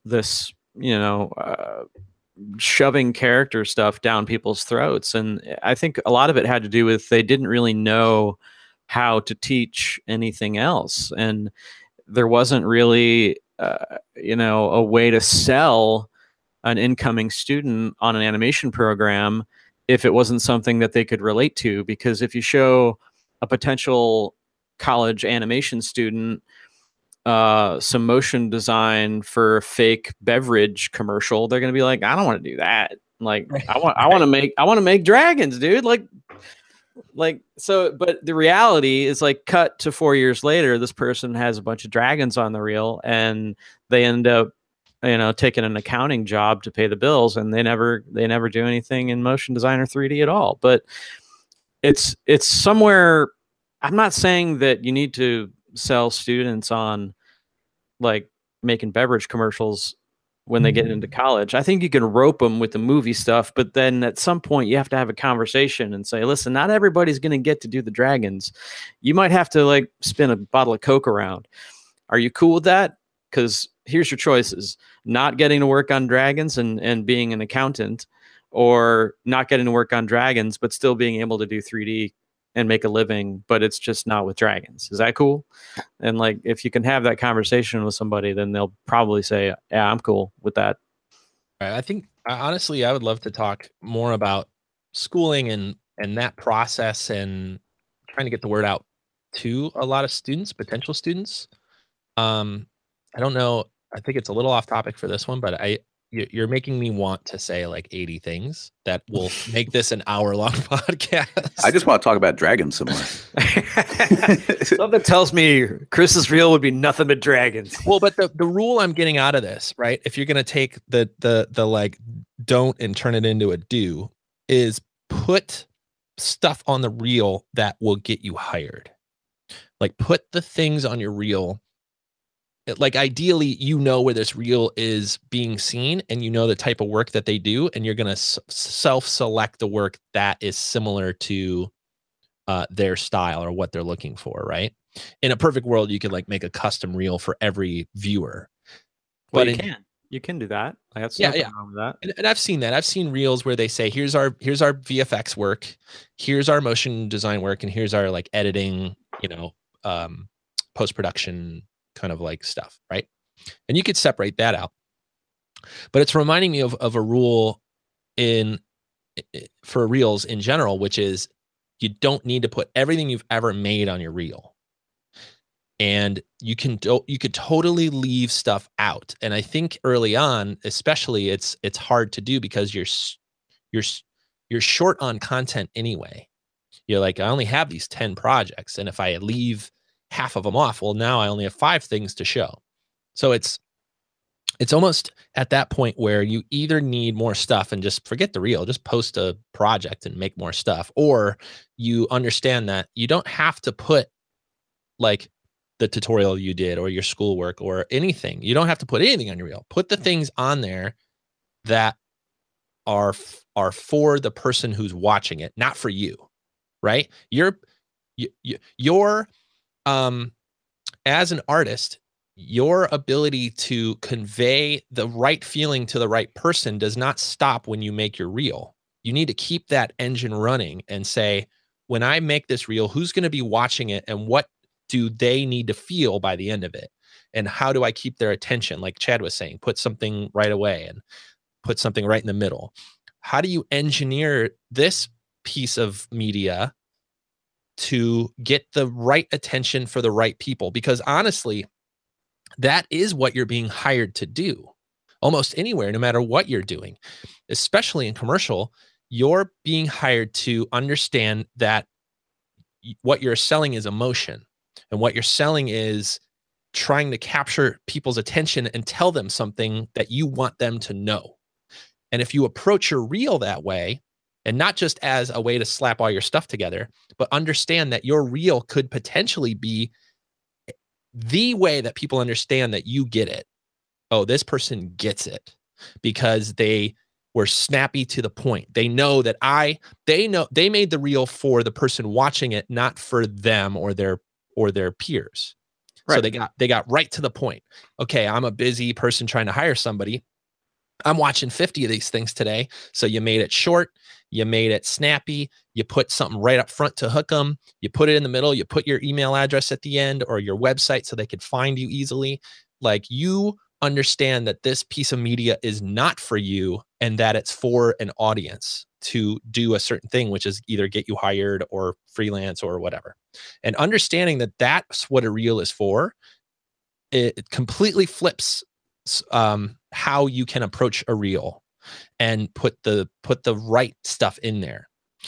shoving character stuff down people's throats. And I think a lot of it had to do with they didn't really know how to teach anything else. And there wasn't really, a way to sell an incoming student on an animation program if it wasn't something that they could relate to. Because if you show a potential college animation student some motion design for a fake beverage commercial, they're going to be like, I don't want to do that. Like, I want to make dragons, dude. So, but the reality is like cut to 4 years later, this person has a bunch of dragons on the reel and they end up, taking an accounting job to pay the bills, and they never do anything in motion design or 3D at all. But it's somewhere. I'm not saying that you need to sell students on like making beverage commercials when they get into college. I think you can rope them with the movie stuff, but then at some point you have to have a conversation and say, listen, not everybody's going to get to do the dragons. You might have to like spin a bottle of Coke around. Are you cool with that? Because here's your choices: not getting to work on dragons and being an accountant, or not getting to work on dragons but still being able to do 3D and make a living, but it's just not with dragons. Is that cool? And like, if you can have that conversation with somebody, then they'll probably say, yeah, I'm cool with that. I think honestly, I would love to talk more about schooling and that process and trying to get the word out to a lot of students, potential students. I don't know. I think it's a little off topic for this one, but you're making me want to say like 80 things that will make this an hour-long podcast. I just want to talk about dragons some more. Something tells me Chris's reel would be nothing but dragons. Well, but the rule I'm getting out of this, right? If you're gonna take the like don't and turn it into a do, is put stuff on the reel that will get you hired. Like put the things on your reel. Like ideally, where this reel is being seen and the type of work that they do, and you're going to self-select the work that is similar to their style or what they're looking for, right? In a perfect world, you could like make a custom reel for every viewer. Well, you can do that. That's nothing wrong with that. And I've seen that. I've seen reels where they say, here's our VFX work, here's our motion design work, and here's our like editing, post-production kind of like stuff, right? And you could separate that out. But it's reminding me of a rule for reels in general, which is you don't need to put everything you've ever made on your reel. And you could totally leave stuff out. And I think early on, especially, it's hard to do because you're short on content anyway. You're like, I only have these 10 projects, and if I leave half of them off, well, now I only have 5 things to show. So it's almost at that point where you either need more stuff and just forget the reel, just post a project and make more stuff, or you understand that you don't have to put like the tutorial you did or your schoolwork or anything. You don't have to put anything on your reel. Put the things on there that are for the person who's watching it, not for you, right? You're as an artist, your ability to convey the right feeling to the right person does not stop when you make your reel. You need to keep that engine running and say, when I make this reel, who's going to be watching it and what do they need to feel by the end of it? And how do I keep their attention? Like Chad was saying, put something right away and put something right in the middle. How do you engineer this piece of media to get the right attention for the right people. Because honestly, that is what you're being hired to do almost anywhere, no matter what you're doing, especially in commercial. You're being hired to understand that what you're selling is emotion, and what you're selling is trying to capture people's attention and tell them something that you want them to know. And if you approach your reel that way, and not just as a way to slap all your stuff together, but understand that your reel could potentially be the way that people understand that you get it. Oh, this person gets it because they were snappy to the point. They know that they made the reel for the person watching it, not for them or their peers. Right. So they got right to the point. Okay, I'm a busy person trying to hire somebody. I'm watching 50 of these things today. So you made it short, you made it snappy, you put something right up front to hook them, you put it in the middle, you put your email address at the end or your website so they could find you easily. Like, you understand that this piece of media is not for you and that it's for an audience to do a certain thing, which is either get you hired or freelance or whatever. And understanding that that's what a reel is for, it completely flips how you can approach a reel and put the right stuff in there.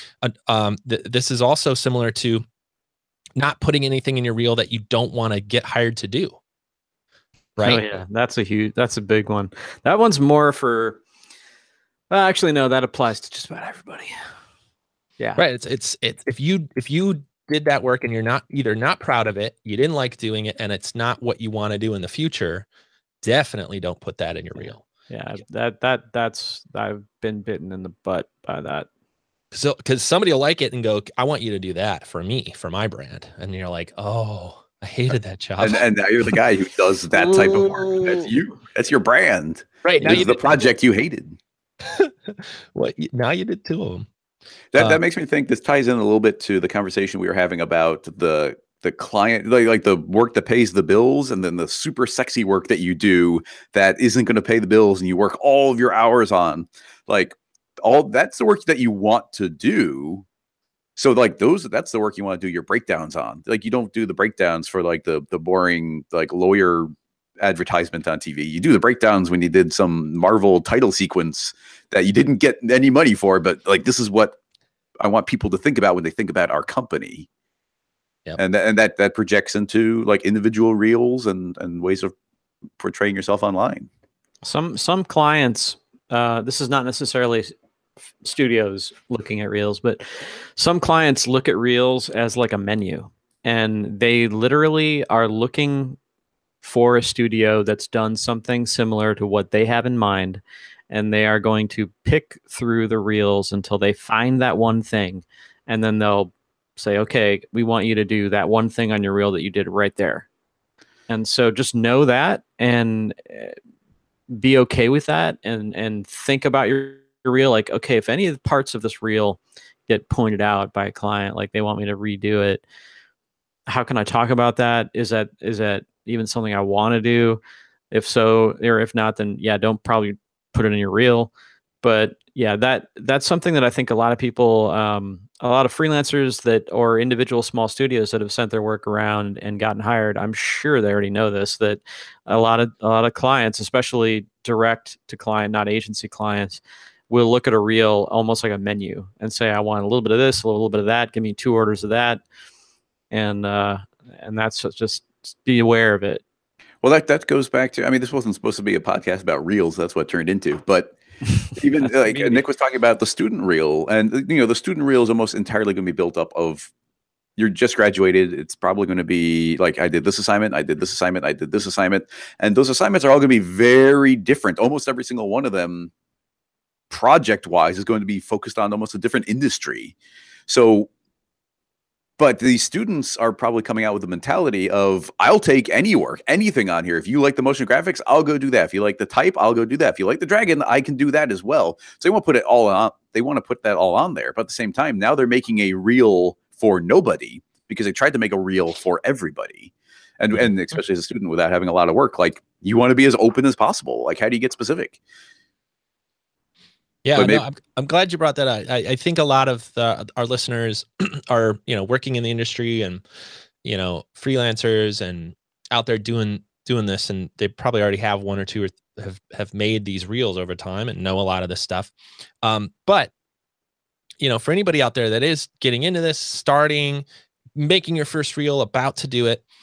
This is also similar to not putting anything in your reel that you don't want to get hired to do. Right? Oh yeah, that's a big one. That one's more for. Actually, no, that applies to just about everybody. Yeah. Right. It's if you did that work and you're not proud of it, you didn't like doing it, and it's not what you want to do in the future, definitely don't put that in your reel. Yeah, that's I've been bitten in the butt by that. So, because somebody will like it and go, I want you to do that for me, for my brand. And you're like, oh, I hated that job. And now you're the guy who does that type of work. That's you. That's your brand. Right. Now you the project you hated. Now you did two of them. That makes me think this ties in a little bit to the conversation we were having about the client, like the work that pays the bills, and then the super sexy work that you do that isn't going to pay the bills, and you work all of your hours on. Like, all that's the work that you want to do. So like that's the work you want to do your breakdowns on. Like, you don't do the breakdowns for like the boring like lawyer advertisement on TV. You do the breakdowns when you did some Marvel title sequence that you didn't get any money for, but like, this is what I want people to think about when they think about our company. Yep. And that projects into like individual reels and ways of portraying yourself online. Some clients, this is not necessarily studios looking at reels, but some clients look at reels as like a menu, and they literally are looking for a studio that's done something similar to what they have in mind, and they are going to pick through the reels until they find that one thing, and then they'll say, okay, we want you to do that one thing on your reel that you did right there. And so just know that and be okay with that, and think about your reel. Like, okay, if any of the parts of this reel get pointed out by a client, like they want me to redo it, how can I talk about that? Is that even something I want to do? If so, or if not, then yeah, don't probably put it in your reel. But yeah, that's something that I think a lot of people, a lot of freelancers or individual small studios that have sent their work around and gotten hired, I'm sure they already know this, that a lot of clients, especially direct to client, not agency clients, will look at a reel almost like a menu and say, I want a little bit of this, a little bit of that, give me 2 orders of that. And that's just be aware of it. Well, that goes back to, I mean, this wasn't supposed to be a podcast about reels. That's what it turned into. But even like Nick was talking about the student reel, and the student reel is almost entirely going to be built up of, you're just graduated. It's probably going to be like, I did this assignment, I did this assignment, I did this assignment. And those assignments are all going to be very different. Almost every single one of them, project-wise, is going to be focused on almost a different industry. So, but these students are probably coming out with the mentality of, I'll take any work, anything on here. If you like the motion graphics, I'll go do that. If you like the type, I'll go do that. If you like the dragon, I can do that as well. So they want to put it all on. They want to put that all on there. But at the same time, now they're making a reel for nobody because they tried to make a reel for everybody. And especially as a student without having a lot of work, like, you want to be as open as possible. Like, how do you get specific? Yeah, But no, maybe, I'm glad you brought that up. I think a lot of our listeners are, working in the industry and, freelancers and out there doing this, and they probably already have one or two or have made these reels over time and know a lot of this stuff. But for anybody out there that is getting into this, starting, making your first reel, about to do it,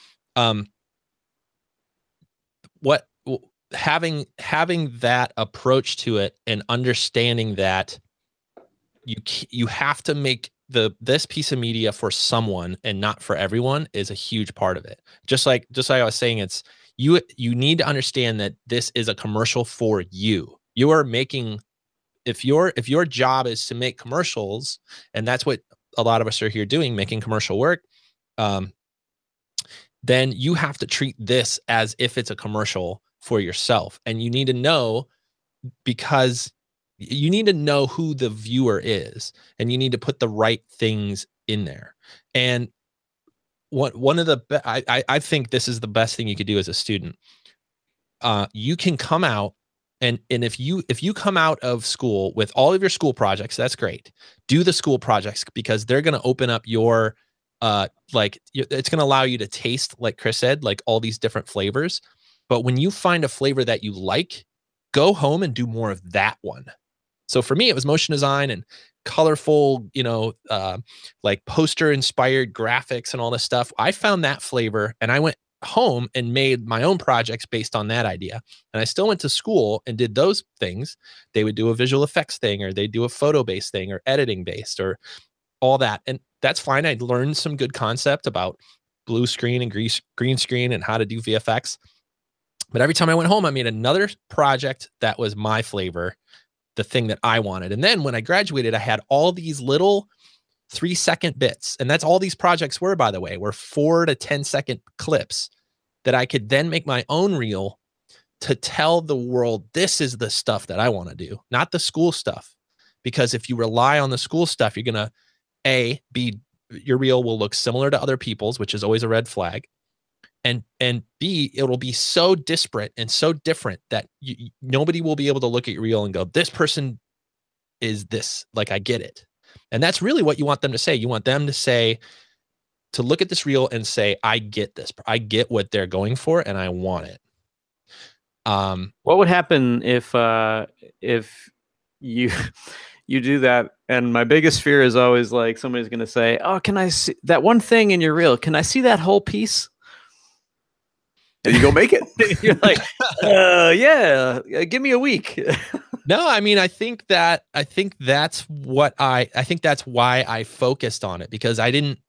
what having that approach to it and understanding that you have to make this piece of media for someone and not for everyone is a huge part of it. Just like I was saying, it's you need to understand that this is a commercial for you. You are making, if your job is to make commercials, and that's what a lot of us are here doing, making commercial work, then you have to treat this as if it's a commercial for yourself. And you need to know, because you need to know who the viewer is, and you need to put the right things in there. And one of the I think this is the best thing you could do as a student. You can come out and if you come out of school with all of your school projects, that's great. Do the school projects, because they're going to open up your it's going to allow you to taste, like Chris said, like all these different flavors. But when you find a flavor that you like, go home and do more of that one. So for me, it was motion design and colorful, like poster inspired graphics and all this stuff. I found that flavor and I went home and made my own projects based on that idea. And I still went to school and did those things. They would do a visual effects thing, or they do a photo based thing, or editing based, or all that. And that's fine. I learned some good concept about blue screen and green screen and how to do VFX. But every time I went home, I made another project that was my flavor, the thing that I wanted. And then when I graduated, I had all these little 3-second bits. And that's all these projects were, by the way, were 4 to 10-second clips that I could then make my own reel to tell the world, this is the stuff that I want to do, not the school stuff. Because if you rely on the school stuff, you're going to, your reel will look similar to other people's, which is always a red flag. And B, it'll be so disparate and so different that nobody will be able to look at your reel and go, this person is this, like, I get it. And that's really what you want them to say. You want them to look at this reel and say, I get this. I get what they're going for, and I want it. What would happen if you do that? And my biggest fear is always like, somebody's going to say, oh, can I see that one thing in your reel? Can I see that whole piece? And you go make it. You're like, yeah, give me a week. No, I mean, I think that's why I focused on it, because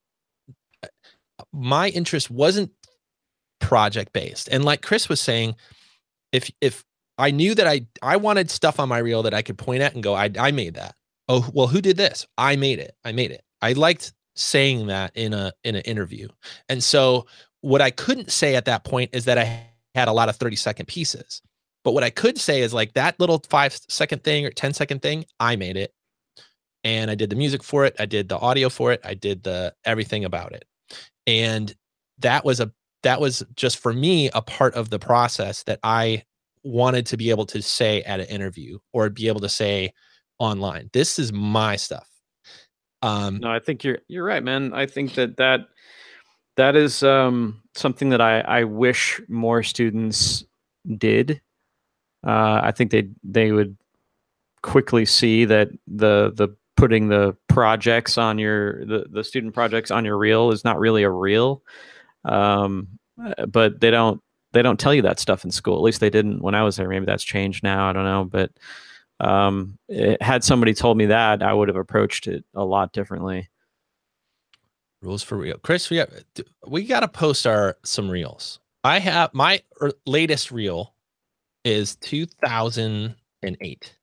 my interest wasn't project based. And like Chris was saying, if I knew that I wanted stuff on my reel that I could point at and go, I made that. Oh, well, who did this? I made it. I liked saying that in an interview. And so what I couldn't say at that point is that I had a lot of 30-second pieces. But what I could say is, like, that little 5-second thing or 10-second thing, I made it. And I did the music for it. I did the audio for it. I did everything about it. And that was just, for me, a part of the process that I wanted to be able to say at an interview, or be able to say online, this is my stuff. No, I think you're right, man. I think that is something that I wish more students did. I think they would quickly see that the putting the projects on the student projects on your reel is not really a reel. But they don't tell you that stuff in school. At least they didn't when I was there. Maybe that's changed now. I don't know. But had somebody told me that, I would have approached it a lot differently. Rules for reel. Chris, we got to post some reels. I have my latest reel is 2008.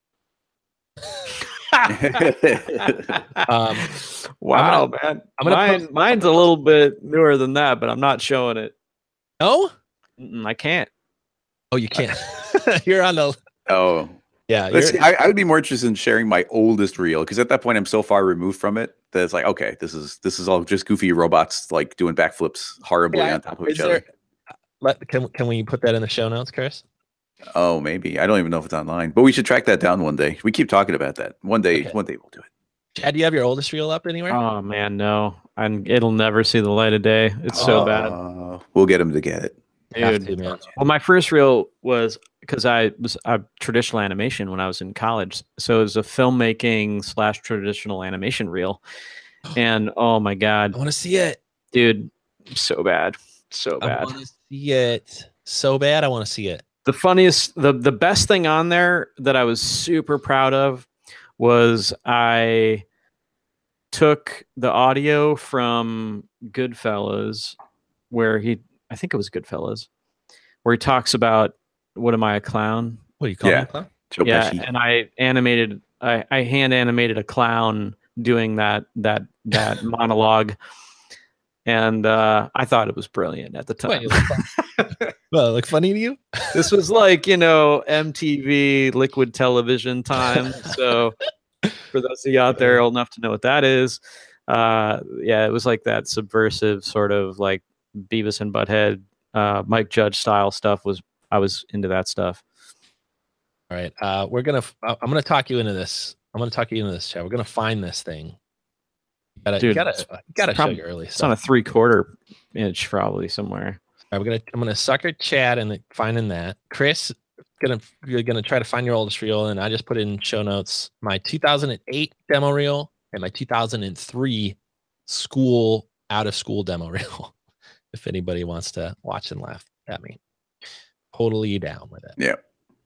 Wow, man. Mine's a little bit newer than that, but I'm not showing it. No? I can't. Oh, you can't. You're on the... Oh. Yeah. I would be more interested in sharing my oldest reel, because at that point I'm so far removed from it that it's like, okay, this is all just goofy robots like doing backflips horribly on top of each other. Can we put that in the show notes, Chris? Oh, maybe. I don't even know if it's online, but we should track that down one day. We keep talking about that. One day, Okay. one day we'll do it. Chad, do you have your oldest reel up anywhere? Oh man, no, and it'll never see the light of day. It's so bad, We'll get him to get it. Have dude. to, man. Well, my first reel was because I was a traditional animation when I was in college, so it was a filmmaking / traditional animation reel, and oh my I god, want to see it. dude, so bad, so I bad. want to see it so bad. I want to see it. The funniest, the best thing on there that I was super proud of was I took the audio from Goodfellas, where I think it was Goodfellas, where he talks about, "What am I, a clown?" What do you call Yeah. me, clown? Joe Yeah, Pesci. and I hand animated a clown doing that monologue, and I thought it was brilliant at the Wait, time. it look fun- well, it look funny to you? This was like, MTV liquid television time. So for those of you out there old enough to know what that is, yeah, it was like that subversive sort of like Beavis and Butthead, Mike Judge style stuff. I was into that stuff. All right. I'm gonna talk you into this. I'm gonna talk you into this, Chad. We're gonna find this thing. You Dude, gotta show prob- your early It's on a stuff. 3/4 inch probably somewhere. All right, I'm gonna sucker Chad and finding that. Chris, you're gonna try to find your oldest reel, and I just put in show notes my 2008 demo reel and my 2003 out of school demo reel. If anybody wants to watch and laugh at me, totally down with it. Yeah.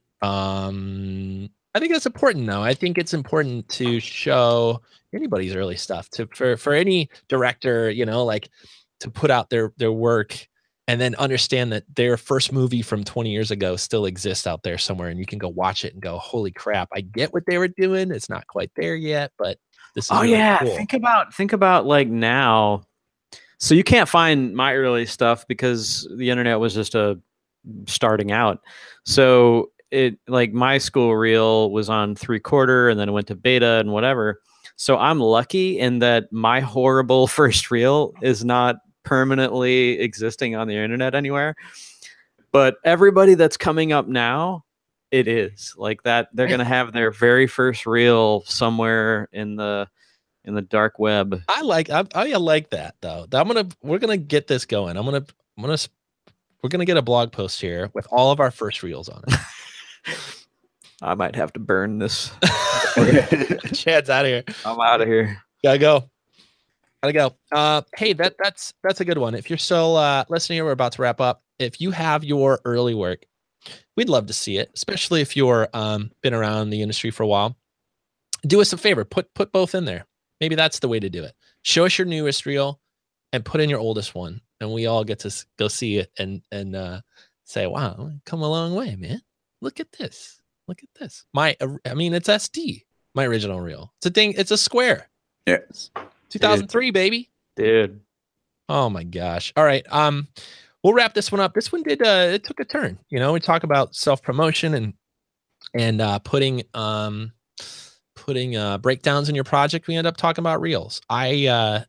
I think that's important, though. I think it's important to show anybody's early stuff for any director, like to put out their work and then understand that their first movie from 20 years ago still exists out there somewhere, and you can go watch it and go, "Holy crap! I get what they were doing. It's not quite there yet, but this is really cool." Think about like now. So you can't find my early stuff because the internet was just starting out. So it, like, my school reel was on 3/4 and then it went to beta and whatever. So I'm lucky in that my horrible first reel is not permanently existing on the internet anywhere. But everybody that's coming up now, it is like that. They're going to have their very first reel somewhere in the dark web. I like that, though. We're gonna get this going. We're gonna get a blog post here with all of our first reels on it. I might have to burn this. Chad's out of here. I'm out of here. Gotta go. Hey, that's a good one. If you're still listening here, we're about to wrap up. If you have your early work, we'd love to see it, especially if you're been around the industry for a while. Do us a favor, put both in there. Maybe that's the way to do it. Show us your newest reel and put in your oldest one, and we all get to go see it and say, "Wow, come a long way, man. Look at this. Look at this." It's SD. My original reel. It's a square. Yeah. 2003, baby. Dude. Oh my gosh. All right. We'll wrap this one up. This one it took a turn. We talk about self-promotion and putting breakdowns in your project. We end up talking about reels. The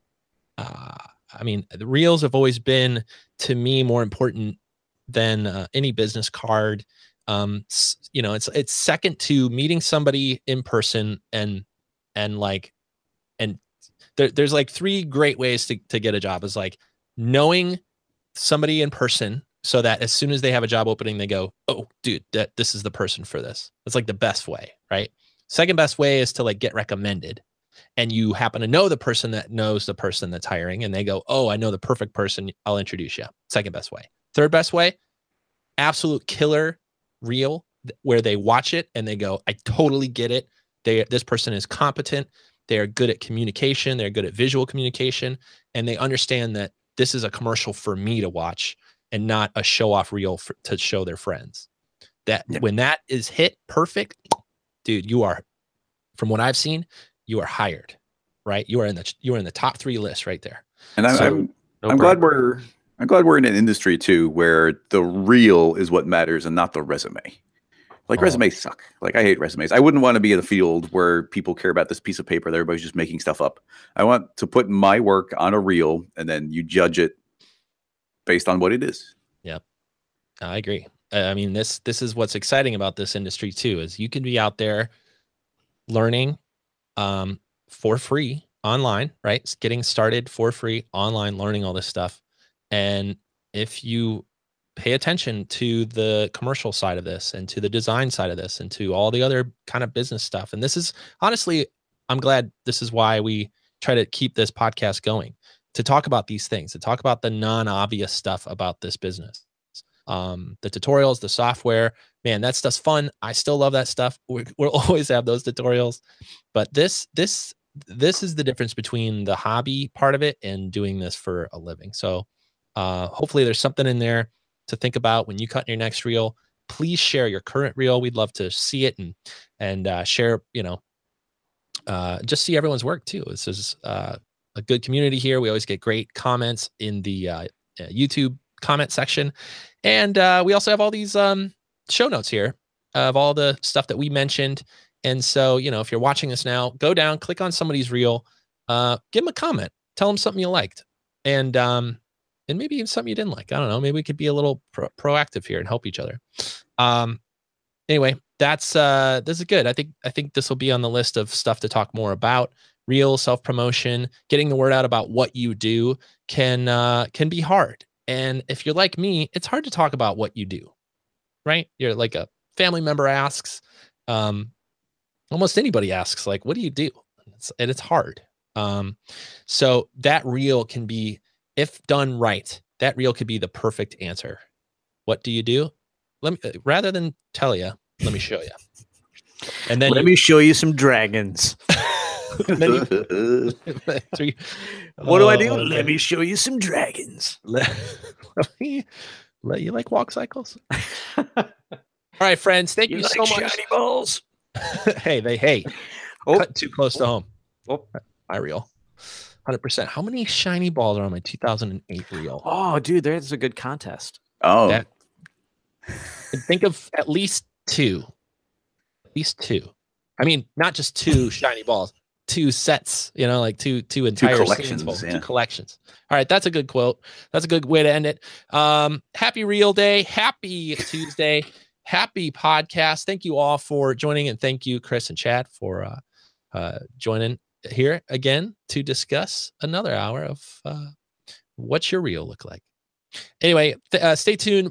reels have always been, to me, more important than any business card. It's second to meeting somebody in person and there's like three great ways to get a job. Is like knowing somebody in person so that as soon as they have a job opening, they go, "Oh, dude, this is the person for this." That's like the best way, right? Second best way is to like get recommended, and you happen to know the person that knows the person that's hiring, and they go, "Oh, I know the perfect person. I'll introduce you." Second best way. Third best way, absolute killer reel where they watch it and they go, "I totally get it. This person is competent. They are good at communication. They're good at visual communication, and they understand that this is a commercial for me to watch and not a show-off reel to show their friends." When that is hit perfect, dude, you are, from what I've seen, you are hired, right? You are in the top 3 list right there. And I'm glad we're in an industry too where the reel is what matters and not the resume. Like, resumes suck. Like, I hate resumes. I wouldn't want to be in a field where people care about this piece of paper that everybody's just making stuff up. I want to put my work on a reel and then you judge it based on what it is. Yep. I agree. I mean, this is what's exciting about this industry too, is you can be out there learning for free online, right? It's getting started for free online, learning all this stuff. And if you pay attention to the commercial side of this and to the design side of this and to all the other kind of business stuff. And this is honestly, I'm glad this is why we try to keep this podcast going, to talk about these things, to talk about the non-obvious stuff about this business. The tutorials, the software, man, that stuff's fun. I still love that stuff. We'll always have those tutorials, but this is the difference between the hobby part of it and doing this for a living. So hopefully there's something in there to think about when you cut your next reel. Please share your current reel. We'd love to see it and share, just see everyone's work too. This is a good community here. We always get great comments in the YouTube comment section. And we also have all these show notes here of all the stuff that we mentioned. And so, if you're watching this now, go down, click on somebody's reel, give them a comment, tell them something you liked. And maybe even something you didn't like. I don't know. Maybe we could be a little proactive here and help each other. Anyway, this is good. I think this will be on the list of stuff to talk more about. Real self-promotion, getting the word out about what you do can be hard. And if you're like me, it's hard to talk about what you do, right? You're like a family member asks, almost anybody asks, like, what do you do? And it's hard. So that reel can be, if done right, that reel could be the perfect answer. What do you do? Rather than tell you, let me show you. And then let me show you some dragons. What do I do? Let me show you some dragons. Let you like walk cycles. All right, friends. Thank you so much. Shiny balls. hey. Cut too close to home. Oh, my reel. 100%. How many shiny balls are on my 2008 reel? Oh, dude, there's a good contest. Oh, think of at least two. At least two. I mean, not just two shiny balls. 2 sets, like two entire collections, full, 2 collections. All right, that's a good quote. That's a good way to end it. Happy Reel Day, happy Tuesday, happy podcast. Thank you all for joining, and thank you, Chris and Chad, for joining here again to discuss another hour of what's your reel look like. Anyway, stay tuned.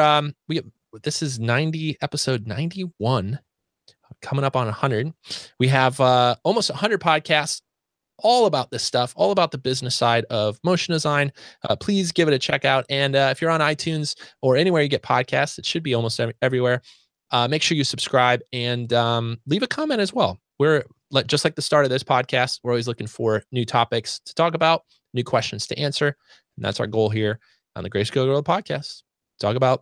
This is episode 91. Coming up on 100. We have almost 100 podcasts all about this stuff, all about the business side of motion design. Please give it a check out. And if you're on iTunes or anywhere you get podcasts, it should be almost everywhere. Make sure you subscribe and leave a comment as well. We're just like the start of this podcast. We're always looking for new topics to talk about, new questions to answer. And that's our goal here on the Grayscale Gorilla podcast. Talk about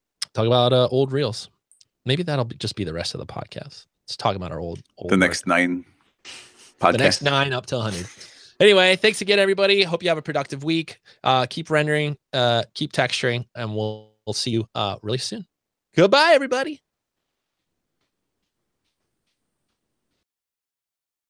old reels. Maybe that'll just be the rest of the podcast. Let's talk about our old the next 9 podcasts. The next 9 up to 100. Anyway, thanks again, everybody. Hope you have a productive week. Keep rendering, keep texturing, and we'll see you really soon. Goodbye, everybody.